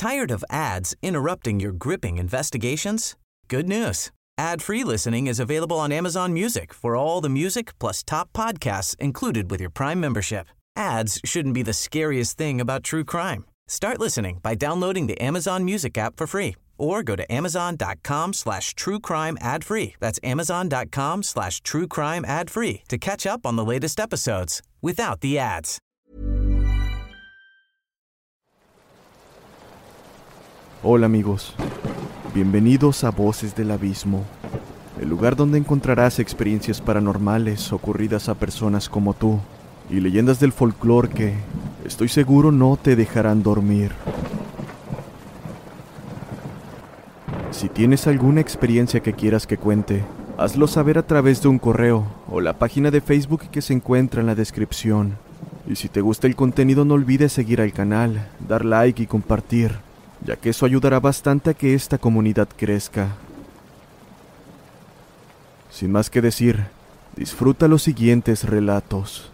Tired of ads interrupting your gripping investigations? Good news. Ad-free listening is available on Amazon Music for all the music plus top podcasts included with your Prime membership. Ads shouldn't be the scariest thing about true crime. Start listening by downloading the Amazon Music app for free or go to amazon.com/truecrime ad-free. That's amazon.com/truecrime ad-free to catch up on the latest episodes without the ads. Hola amigos, bienvenidos a Voces del Abismo, el lugar donde encontrarás experiencias paranormales ocurridas a personas como tú y leyendas del folclore que, estoy seguro, no te dejarán dormir. Si tienes alguna experiencia que quieras que cuente, hazlo saber a través de un correo o la página de Facebook que se encuentra en la descripción. Y si te gusta el contenido, no olvides seguir al canal, dar like y compartir, ya que eso ayudará bastante a que esta comunidad crezca. Sin más que decir, disfruta los siguientes relatos.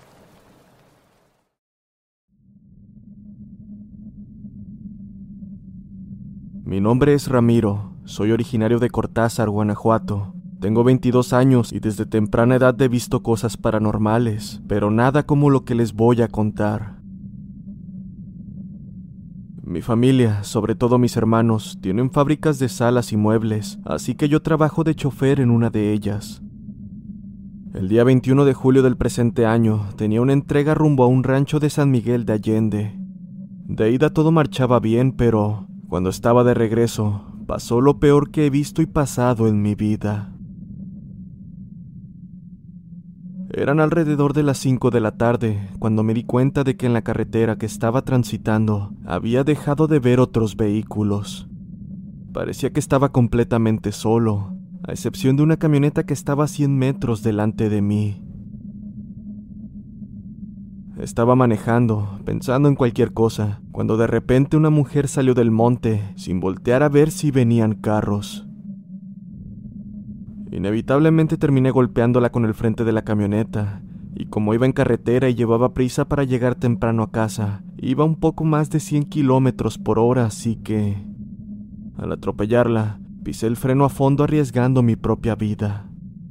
Mi nombre es Ramiro, soy originario de Cortázar, Guanajuato. Tengo 22 años y desde temprana edad he visto cosas paranormales, pero nada como lo que les voy a contar. Mi familia, sobre todo mis hermanos, tienen fábricas de salas y muebles, así que yo trabajo de chofer en una de ellas. El día 21 de julio del presente año tenía una entrega rumbo a un rancho de San Miguel de Allende. De ida todo marchaba bien, pero cuando estaba de regreso, pasó lo peor que he visto y pasado en mi vida. Eran alrededor de las 5 de la tarde cuando me di cuenta de que en la carretera que estaba transitando había dejado de ver otros vehículos. Parecía que estaba completamente solo, a excepción de una camioneta que estaba a 100 metros delante de mí. Estaba manejando, pensando en cualquier cosa, cuando de repente una mujer salió del monte sin voltear a ver si venían carros. Inevitablemente terminé golpeándola con el frente de la camioneta, y como iba en carretera y llevaba prisa para llegar temprano a casa, iba un poco más de 100 kilómetros por hora, así que, al atropellarla, pisé el freno a fondo arriesgando mi propia vida.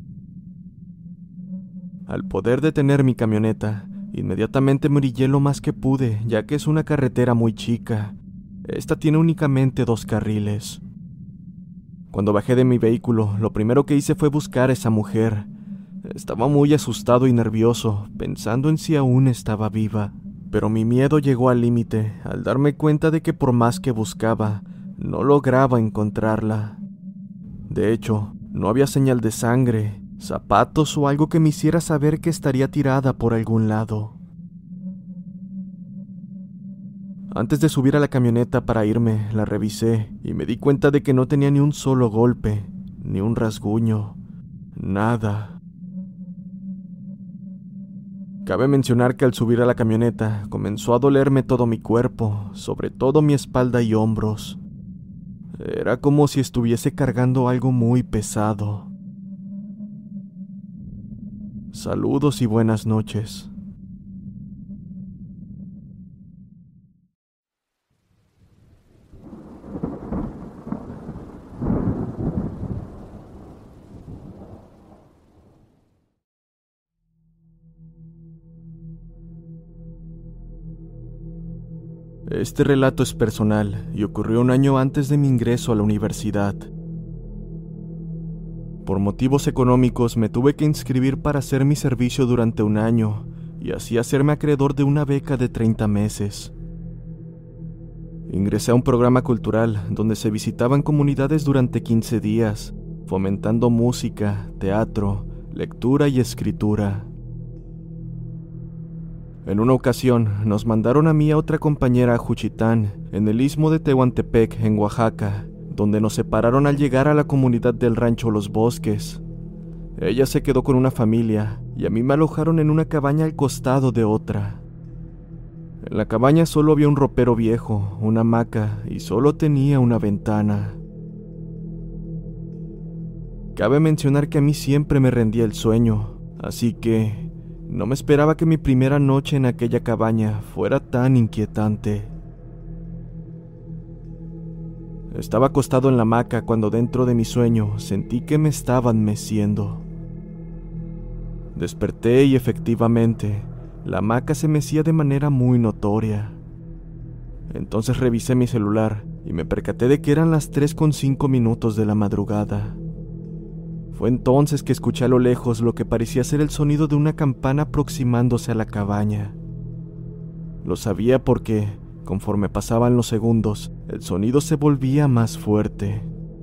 Al poder detener mi camioneta, inmediatamente me orillé lo más que pude, ya que es una carretera muy chica. Esta tiene únicamente 2 carriles. Cuando bajé de mi vehículo, lo primero que hice fue buscar a esa mujer. Estaba muy asustado y nervioso, pensando en si aún estaba viva. Pero mi miedo llegó al límite, al darme cuenta de que por más que buscaba, no lograba encontrarla. De hecho, no había señal de sangre, zapatos o algo que me hiciera saber que estaría tirada por algún lado. Antes de subir a la camioneta para irme, la revisé y me di cuenta de que no tenía ni un solo golpe, ni un rasguño, nada. Cabe mencionar que al subir a la camioneta comenzó a dolerme todo mi cuerpo, sobre todo mi espalda y hombros. Era como si estuviese cargando algo muy pesado. Saludos y buenas noches. Este relato es personal y ocurrió un año antes de mi ingreso a la universidad. Por motivos económicos me tuve que inscribir para hacer mi servicio durante un año y así hacerme acreedor de una beca de 30 meses. Ingresé a un programa cultural donde se visitaban comunidades durante 15 días, fomentando música, teatro, lectura y escritura. En una ocasión, nos mandaron a mí y a otra compañera a Juchitán, en el istmo de Tehuantepec, en Oaxaca, donde nos separaron al llegar a la comunidad del rancho Los Bosques. Ella se quedó con una familia, y a mí me alojaron en una cabaña al costado de otra. En la cabaña solo había un ropero viejo, una hamaca, y solo tenía una ventana. Cabe mencionar que a mí siempre me rendía el sueño, así que no me esperaba que mi primera noche en aquella cabaña fuera tan inquietante. Estaba acostado en la hamaca cuando dentro de mi sueño sentí que me estaban meciendo. Desperté y efectivamente, la hamaca se mecía de manera muy notoria. Entonces revisé mi celular y me percaté de que eran las 3:05 de la madrugada. Fue entonces que escuché a lo lejos lo que parecía ser el sonido de una campana aproximándose a la cabaña. Lo sabía porque, conforme pasaban los segundos, el sonido se volvía más fuerte.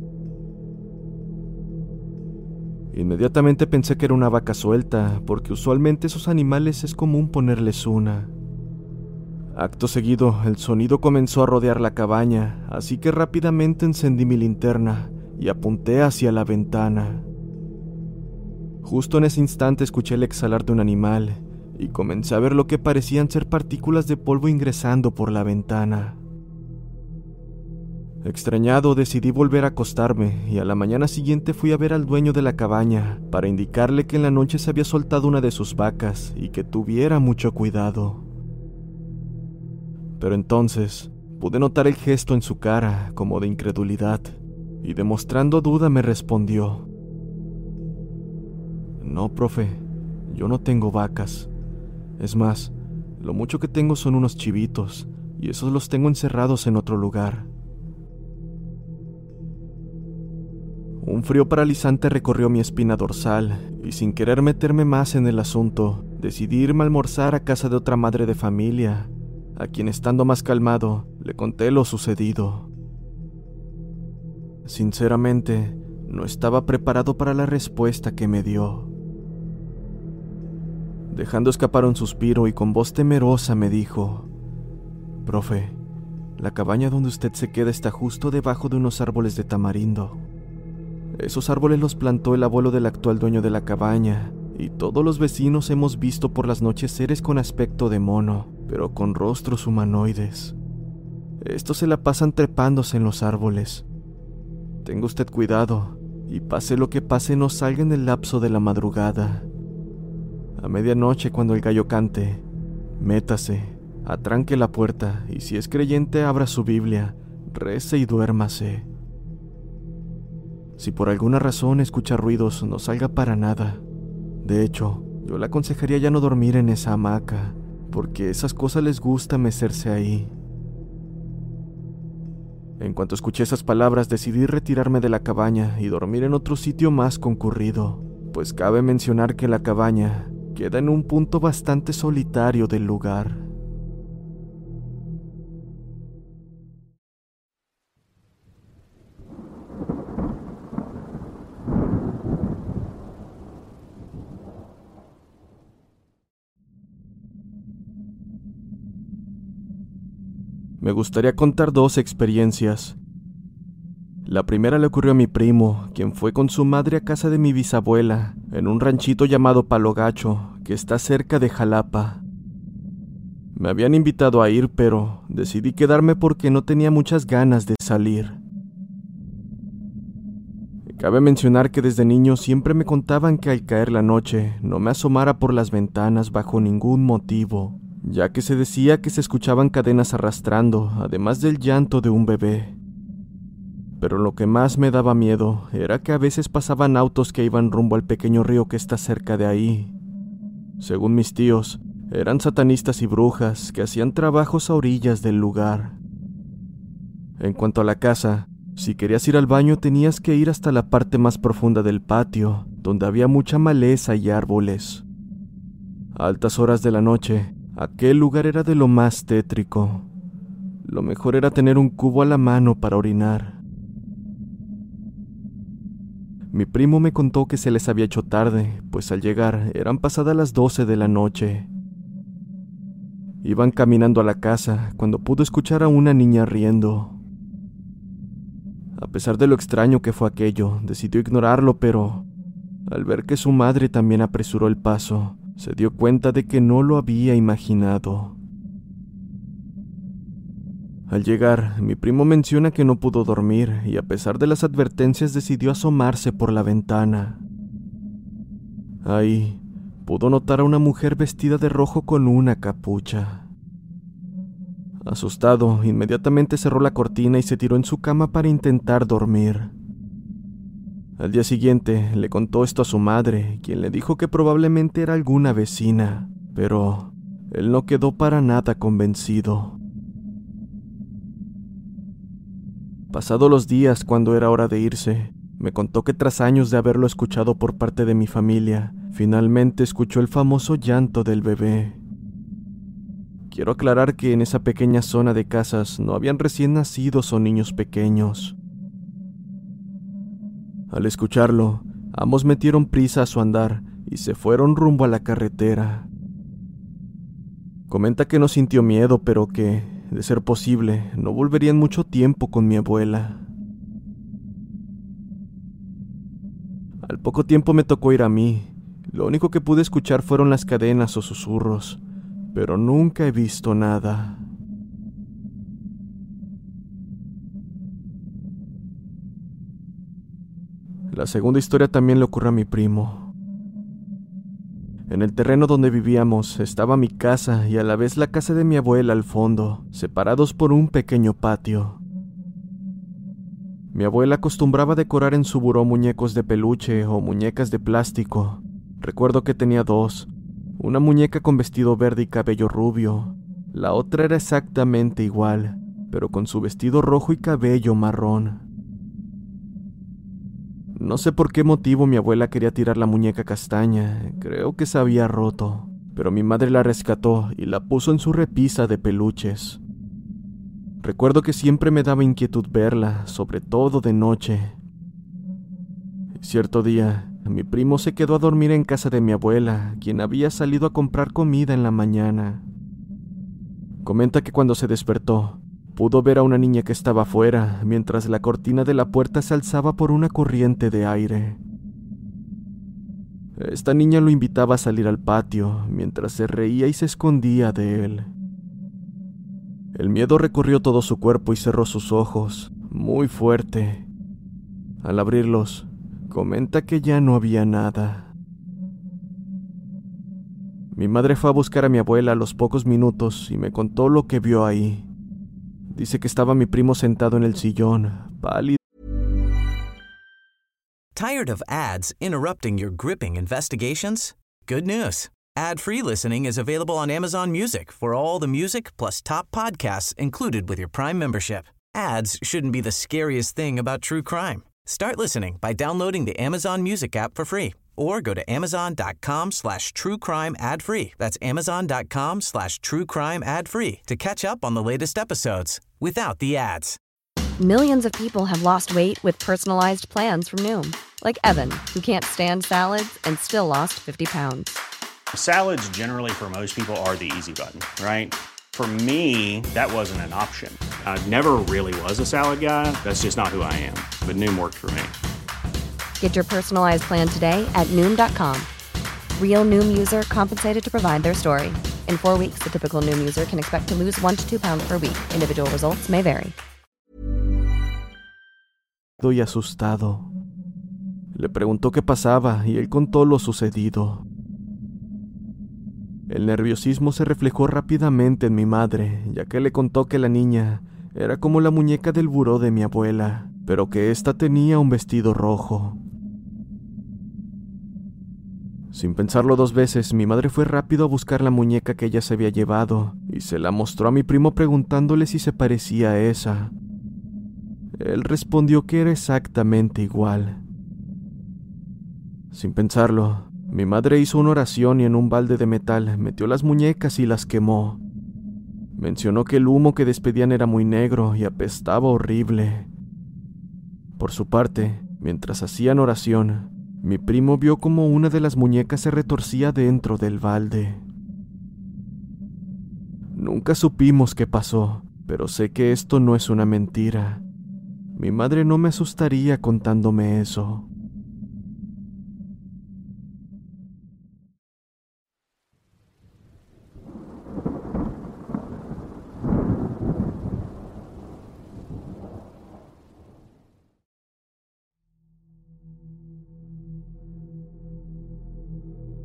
Inmediatamente pensé que era una vaca suelta, porque usualmente esos animales es común ponerles una. Acto seguido, el sonido comenzó a rodear la cabaña, así que rápidamente encendí mi linterna y apunté hacia la ventana. Justo en ese instante escuché el exhalar de un animal y comencé a ver lo que parecían ser partículas de polvo ingresando por la ventana. Extrañado, decidí volver a acostarme y a la mañana siguiente fui a ver al dueño de la cabaña para indicarle que en la noche se había soltado una de sus vacas y que tuviera mucho cuidado. Pero entonces pude notar el gesto en su cara, como de incredulidad, y demostrando duda me respondió: «No, profe, yo no tengo vacas. Es más, lo mucho que tengo son unos chivitos, y esos los tengo encerrados en otro lugar». Un frío paralizante recorrió mi espina dorsal, y sin querer meterme más en el asunto, decidí irme a almorzar a casa de otra madre de familia, a quien, estando más calmado, le conté lo sucedido. Sinceramente, no estaba preparado para la respuesta que me dio. Dejando escapar un suspiro y con voz temerosa me dijo: «Profe, la cabaña donde usted se queda está justo debajo de unos árboles de tamarindo. Esos árboles los plantó el abuelo del actual dueño de la cabaña, y todos los vecinos hemos visto por las noches seres con aspecto de mono, pero con rostros humanoides. Estos se la pasan trepándose en los árboles. Tenga usted cuidado, y pase lo que pase no salga en el lapso de la madrugada. A medianoche, cuando el gallo cante, métase, atranque la puerta, y si es creyente abra su Biblia, rece y duérmase. Si por alguna razón escucha ruidos, no salga para nada. De hecho, yo le aconsejaría ya no dormir en esa hamaca, porque esas cosas les gusta mecerse ahí». En cuanto escuché esas palabras, decidí retirarme de la cabaña y dormir en otro sitio más concurrido, pues cabe mencionar que la cabaña queda en un punto bastante solitario del lugar. Me gustaría contar dos experiencias. La primera le ocurrió a mi primo, quien fue con su madre a casa de mi bisabuela, en un ranchito llamado Palo Gacho, que está cerca de Jalapa. Me habían invitado a ir, pero decidí quedarme porque no tenía muchas ganas de salir. Cabe mencionar que desde niño siempre me contaban que al caer la noche no me asomara por las ventanas bajo ningún motivo, ya que se decía que se escuchaban cadenas arrastrando, además del llanto de un bebé. Pero lo que más me daba miedo era que a veces pasaban autos que iban rumbo al pequeño río que está cerca de ahí. Según mis tíos, eran satanistas y brujas que hacían trabajos a orillas del lugar. En cuanto a la casa, si querías ir al baño tenías que ir hasta la parte más profunda del patio, donde había mucha maleza y árboles. A altas horas de la noche, aquel lugar era de lo más tétrico. Lo mejor era tener un cubo a la mano para orinar. Mi primo me contó que se les había hecho tarde, pues al llegar eran pasadas las 12 de la noche. Iban caminando a la casa cuando pudo escuchar a una niña riendo. A pesar de lo extraño que fue aquello, decidió ignorarlo, pero al ver que su madre también apresuró el paso, se dio cuenta de que no lo había imaginado. Al llegar, mi primo menciona que no pudo dormir y a pesar de las advertencias decidió asomarse por la ventana. Ahí pudo notar a una mujer vestida de rojo con una capucha. Asustado, inmediatamente cerró la cortina y se tiró en su cama para intentar dormir. Al día siguiente le contó esto a su madre, quien le dijo que probablemente era alguna vecina, pero él no quedó para nada convencido. Pasados los días, cuando era hora de irse, me contó que tras años de haberlo escuchado por parte de mi familia, finalmente escuchó el famoso llanto del bebé. Quiero aclarar que en esa pequeña zona de casas no habían recién nacidos o niños pequeños. Al escucharlo, ambos metieron prisa a su andar y se fueron rumbo a la carretera. Comenta que no sintió miedo, pero que, de ser posible, no volverían mucho tiempo con mi abuela. Al poco tiempo me tocó ir a mí. Lo único que pude escuchar fueron las cadenas o susurros, pero nunca he visto nada. La segunda historia también le ocurrió a mi primo. En el terreno donde vivíamos estaba mi casa y a la vez la casa de mi abuela al fondo, separados por un pequeño patio. Mi abuela acostumbraba decorar en su buró muñecos de peluche o muñecas de plástico. Recuerdo que tenía dos, una muñeca con vestido verde y cabello rubio. La otra era exactamente igual, pero con su vestido rojo y cabello marrón. No sé por qué motivo mi abuela quería tirar la muñeca castaña, creo que se había roto, pero mi madre la rescató y la puso en su repisa de peluches. Recuerdo que siempre me daba inquietud verla, sobre todo de noche. Cierto día, mi primo se quedó a dormir en casa de mi abuela, quien había salido a comprar comida en la mañana. Comenta que cuando se despertó, pudo ver a una niña que estaba afuera, mientras la cortina de la puerta se alzaba por una corriente de aire. Esta niña lo invitaba a salir al patio, mientras se reía y se escondía de él. El miedo recorrió todo su cuerpo y cerró sus ojos, muy fuerte. Al abrirlos, comenta que ya no había nada. Mi madre fue a buscar a mi abuela a los pocos minutos y me contó lo que vio ahí. Dice que estaba mi primo sentado en el sillón, pálido. Tired of ads interrupting your gripping investigations? Good news. Ad-free listening is available on Amazon Music for all the music plus top podcasts included with your Prime membership. Ads shouldn't be the scariest thing about true crime. Start listening by downloading the Amazon Music app for free or go to amazon.com/truecrime ad-free. That's amazon.com/truecrime ad-free to catch up on the latest episodes without the ads. Millions of people have lost weight with personalized plans from Noom. Like Evan, who can't stand salads and still lost 50 pounds. Salads generally for most people are the easy button, right? For me, that wasn't an option. I never really was a salad guy. That's just not who I am. But Noom worked for me. Get your personalized plan today at Noom.com. Real Noom user compensated to provide their story. In 4 weeks, the typical Noom user can expect to lose 1 to 2 pounds per week. Individual results may vary. Y asustado. Le preguntó qué pasaba y él contó lo sucedido. El nerviosismo se reflejó rápidamente en mi madre, ya que le contó que la niña era como la muñeca del buró de mi abuela, pero que ésta tenía un vestido rojo. Sin pensarlo 2 veces, mi madre fue rápido a buscar la muñeca que ella se había llevado y se la mostró a mi primo preguntándole si se parecía a esa. Él respondió que era exactamente igual. Sin pensarlo, mi madre hizo una oración y en un balde de metal metió las muñecas y las quemó. Mencionó que el humo que despedían era muy negro y apestaba horrible. Por su parte, mientras hacían oración, mi primo vio como una de las muñecas se retorcía dentro del balde. Nunca supimos qué pasó, pero sé que esto no es una mentira. Mi madre no me asustaría contándome eso.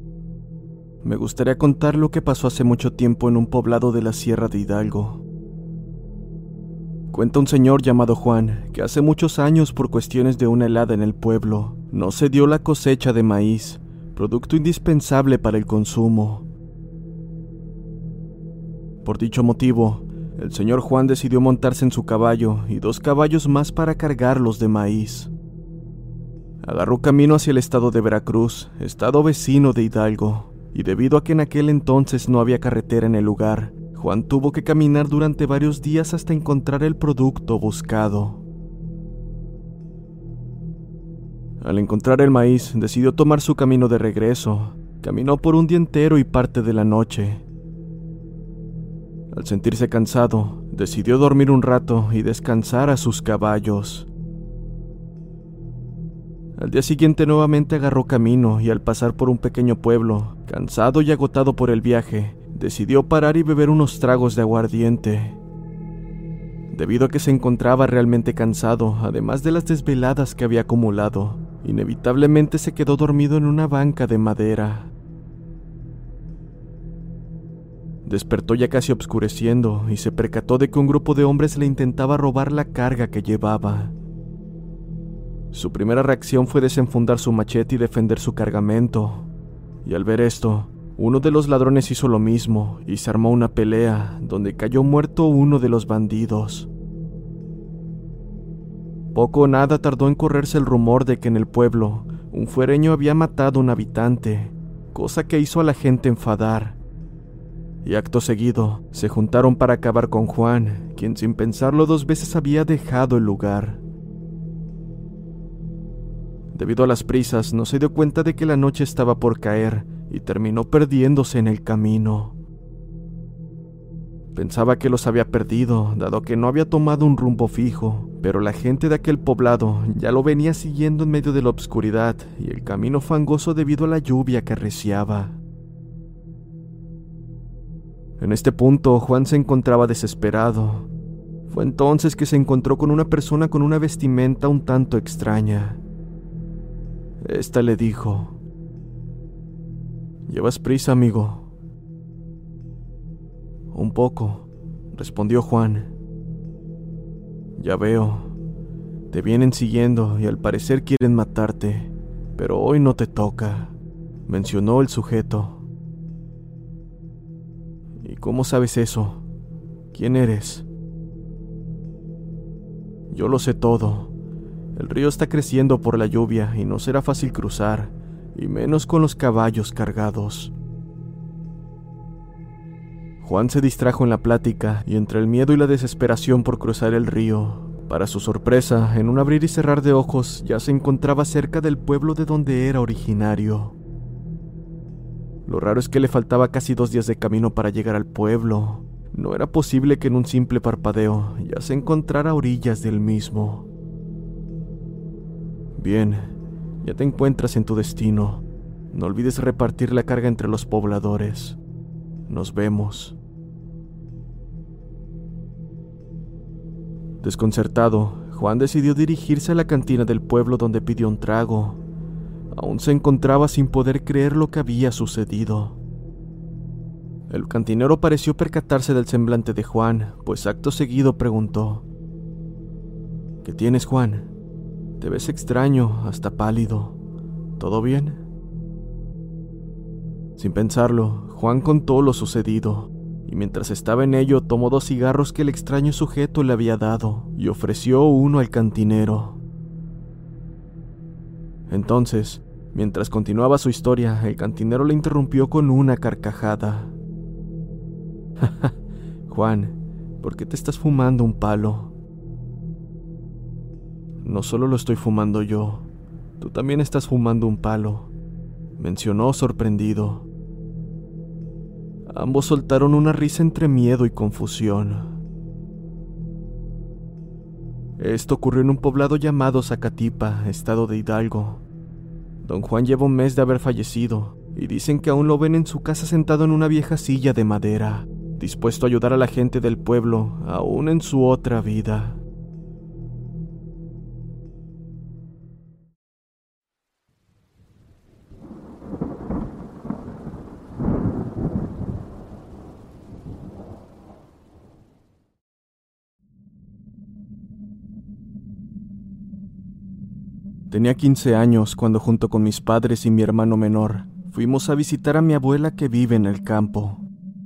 Me gustaría contar lo que pasó hace mucho tiempo en un poblado de la Sierra de Hidalgo. Cuenta un señor llamado Juan que hace muchos años, por cuestiones de una helada en el pueblo, no se dio la cosecha de maíz, producto indispensable para el consumo. Por dicho motivo, el señor Juan decidió montarse en su caballo y 2 caballos más para cargarlos de maíz. Agarró camino hacia el estado de Veracruz, estado vecino de Hidalgo, y debido a que en aquel entonces no había carretera en el lugar, Juan tuvo que caminar durante varios días hasta encontrar el producto buscado. Al encontrar el maíz, decidió tomar su camino de regreso. Caminó por un día entero y parte de la noche. Al sentirse cansado, decidió dormir un rato y descansar a sus caballos. Al día siguiente nuevamente agarró camino y al pasar por un pequeño pueblo, cansado y agotado por el viaje, decidió parar y beber unos tragos de aguardiente. Debido a que se encontraba realmente cansado, además de las desveladas que había acumulado, inevitablemente se quedó dormido en una banca de madera. Despertó ya casi oscureciendo y se percató de que un grupo de hombres le intentaba robar la carga que llevaba. Su primera reacción fue desenfundar su machete y defender su cargamento, y al ver esto, uno de los ladrones hizo lo mismo y se armó una pelea, donde cayó muerto uno de los bandidos. Poco o nada tardó en correrse el rumor de que en el pueblo un fuereño había matado a un habitante, cosa que hizo a la gente enfadar. Y acto seguido, se juntaron para acabar con Juan, quien sin pensarlo 2 veces había dejado el lugar. Debido a las prisas, no se dio cuenta de que la noche estaba por caer y terminó perdiéndose en el camino. Pensaba que los había perdido, dado que no había tomado un rumbo fijo, pero la gente de aquel poblado ya lo venía siguiendo en medio de la oscuridad y el camino fangoso debido a la lluvia que arreciaba. En este punto, Juan se encontraba desesperado. Fue entonces que se encontró con una persona con una vestimenta un tanto extraña. Esta le dijo: «¿Llevas prisa, amigo?» «Un poco», respondió Juan. «Ya veo. Te vienen siguiendo y al parecer quieren matarte, pero hoy no te toca», mencionó el sujeto. «¿Y cómo sabes eso? ¿Quién eres?» «Yo lo sé todo. El río está creciendo por la lluvia y no será fácil cruzar, y menos con los caballos cargados». Juan se distrajo en la plática y entre el miedo y la desesperación por cruzar el río, para su sorpresa, en un abrir y cerrar de ojos, ya se encontraba cerca del pueblo de donde era originario. Lo raro es que le faltaba casi 2 días de camino para llegar al pueblo. No era posible que en un simple parpadeo ya se encontrara a orillas del mismo. «Bien, ya te encuentras en tu destino. No olvides repartir la carga entre los pobladores. Nos vemos». Desconcertado, Juan decidió dirigirse a la cantina del pueblo donde pidió un trago. Aún se encontraba sin poder creer lo que había sucedido. El cantinero pareció percatarse del semblante de Juan, pues acto seguido preguntó: «¿Qué tienes, Juan? Te ves extraño, hasta pálido. ¿Todo bien?». Sin pensarlo, Juan contó lo sucedido, y mientras estaba en ello tomó 2 cigarros que el extraño sujeto le había dado, y ofreció uno al cantinero. Entonces, mientras continuaba su historia, el cantinero le interrumpió con una carcajada. «Juan, ¿por qué te estás fumando un palo?». «No solo lo estoy fumando yo, tú también estás fumando un palo», mencionó sorprendido. Ambos soltaron una risa entre miedo y confusión. Esto ocurrió en un poblado llamado Zacatipa, estado de Hidalgo. Don Juan lleva un mes de haber fallecido, y dicen que aún lo ven en su casa sentado en una vieja silla de madera, dispuesto a ayudar a la gente del pueblo, aún en su otra vida. Tenía 15 años cuando junto con mis padres y mi hermano menor fuimos a visitar a mi abuela que vive en el campo.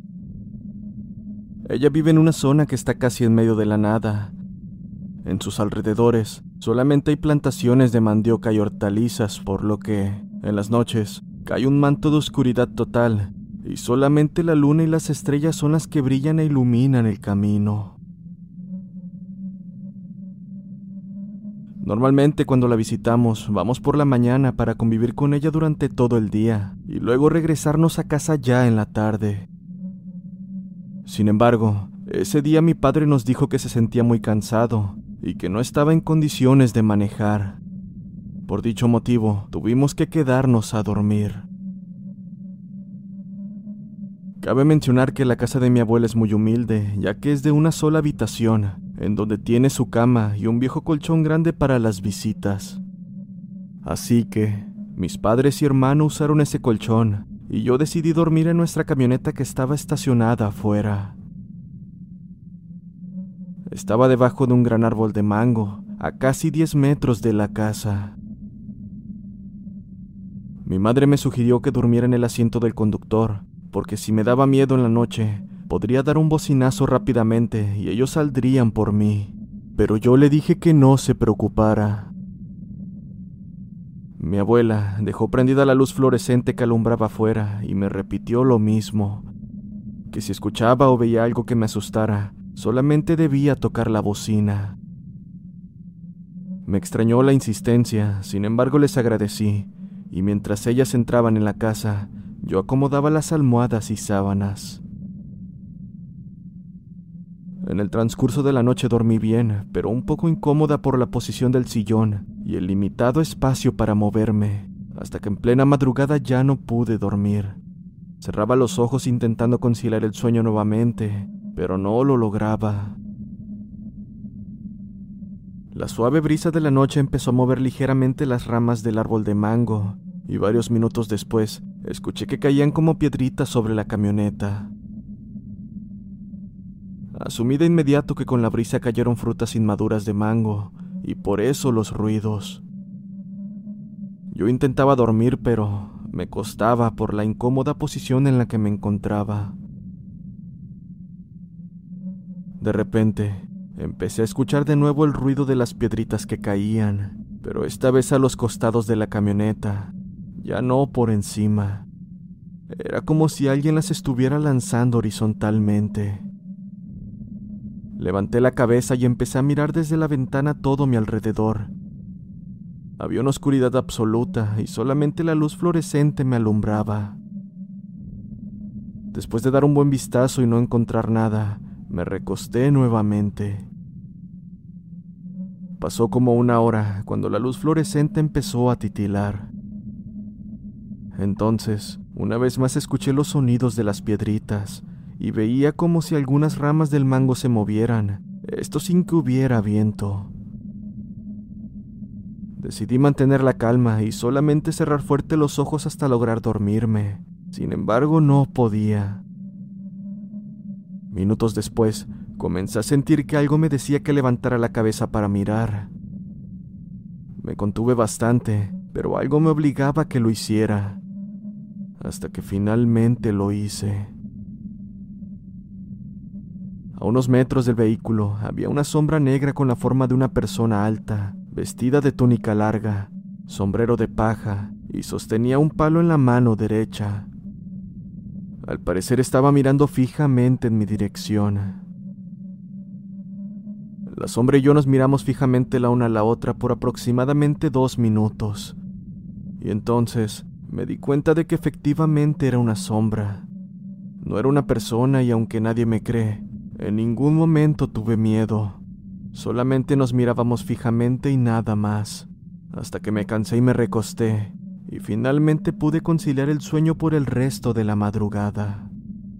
Ella vive en una zona que está casi en medio de la nada. En sus alrededores solamente hay plantaciones de mandioca y hortalizas, por lo que, en las noches, cae un manto de oscuridad total y solamente la luna y las estrellas son las que brillan e iluminan el camino. Normalmente cuando la visitamos, vamos por la mañana para convivir con ella durante todo el día y luego regresarnos a casa ya en la tarde. Sin embargo, ese día mi padre nos dijo que se sentía muy cansado y que no estaba en condiciones de manejar. Por dicho motivo, tuvimos que quedarnos a dormir. Cabe mencionar que la casa de mi abuela es muy humilde, ya que es de una sola habitación, en donde tiene su cama y un viejo colchón grande para las visitas. Así que, mis padres y hermano usaron ese colchón, y yo decidí dormir en nuestra camioneta que estaba estacionada afuera. Estaba debajo de un gran árbol de mango, a casi 10 metros de la casa. Mi madre me sugirió que durmiera en el asiento del conductor, porque si me daba miedo en la noche, podría dar un bocinazo rápidamente y ellos saldrían por mí. Pero yo le dije que no se preocupara. Mi abuela dejó prendida la luz fluorescente que alumbraba afuera y me repitió lo mismo, que si escuchaba o veía algo que me asustara, solamente debía tocar la bocina. Me extrañó la insistencia, sin embargo les agradecí, y mientras ellas entraban en la casa, yo acomodaba las almohadas y sábanas. En el transcurso de la noche dormí bien, pero un poco incómoda por la posición del sillón y el limitado espacio para moverme, hasta que en plena madrugada ya no pude dormir. Cerraba los ojos intentando conciliar el sueño nuevamente, pero no lo lograba. La suave brisa de la noche empezó a mover ligeramente las ramas del árbol de mango, y varios minutos después escuché que caían como piedritas sobre la camioneta. Asumí de inmediato que con la brisa cayeron frutas inmaduras de mango, y por eso los ruidos. Yo intentaba dormir, pero me costaba por la incómoda posición en la que me encontraba. De repente, empecé a escuchar de nuevo el ruido de las piedritas que caían, pero esta vez a los costados de la camioneta, ya no por encima. Era como si alguien las estuviera lanzando horizontalmente. Levanté la cabeza y empecé a mirar desde la ventana todo mi alrededor. Había una oscuridad absoluta y solamente la luz fluorescente me alumbraba. Después de dar un buen vistazo y no encontrar nada, me recosté nuevamente. Pasó como una hora cuando la luz fluorescente empezó a titilar. Entonces, una vez más escuché los sonidos de las piedritas y veía como si algunas ramas del mango se movieran, esto sin que hubiera viento. Decidí mantener la calma y solamente cerrar fuerte los ojos hasta lograr dormirme. Sin embargo, no podía. Minutos después, comencé a sentir que algo me decía que levantara la cabeza para mirar. Me contuve bastante, pero algo me obligaba a que lo hiciera, hasta que finalmente lo hice. A unos metros del vehículo había una sombra negra con la forma de una persona alta, vestida de túnica larga, sombrero de paja y sostenía un palo en la mano derecha. Al parecer estaba mirando fijamente en mi dirección. La sombra y yo nos miramos fijamente la una a la otra por aproximadamente 2 minutos. Y entonces me di cuenta de que efectivamente era una sombra. No era una persona y aunque nadie me cree, en ningún momento tuve miedo. Solamente nos mirábamos fijamente y nada más, hasta que me cansé y me recosté, y finalmente pude conciliar el sueño por el resto de la madrugada.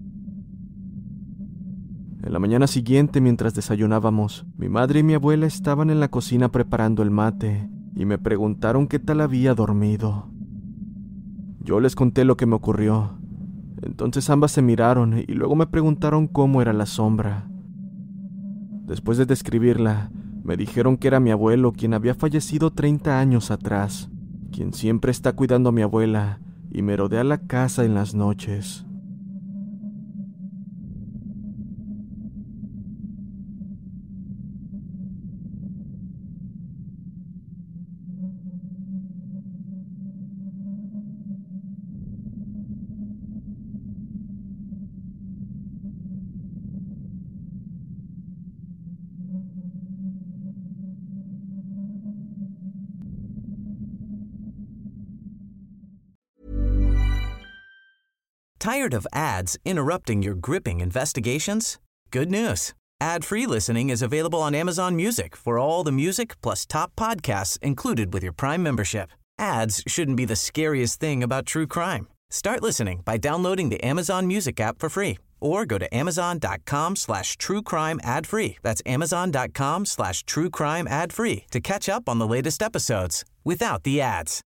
En la mañana siguiente, mientras desayunábamos, mi madre y mi abuela estaban en la cocina preparando el mate, y me preguntaron qué tal había dormido. Yo les conté lo que me ocurrió. Entonces ambas se miraron y luego me preguntaron cómo era la sombra. Después de describirla, Me dijeron que era mi abuelo quien había fallecido 30 años atrás, quien siempre está cuidando a mi abuela y merodea la casa en las noches. Tired of ads interrupting your gripping investigations? Good news. Ad-free listening is available on Amazon Music for all the music plus top podcasts included with your Prime membership. Ads shouldn't be the scariest thing about true crime. Start listening by downloading the Amazon Music app for free or go to amazon.com/truecrime ad-free. That's amazon.com/truecrime ad-free to catch up on the latest episodes without the ads.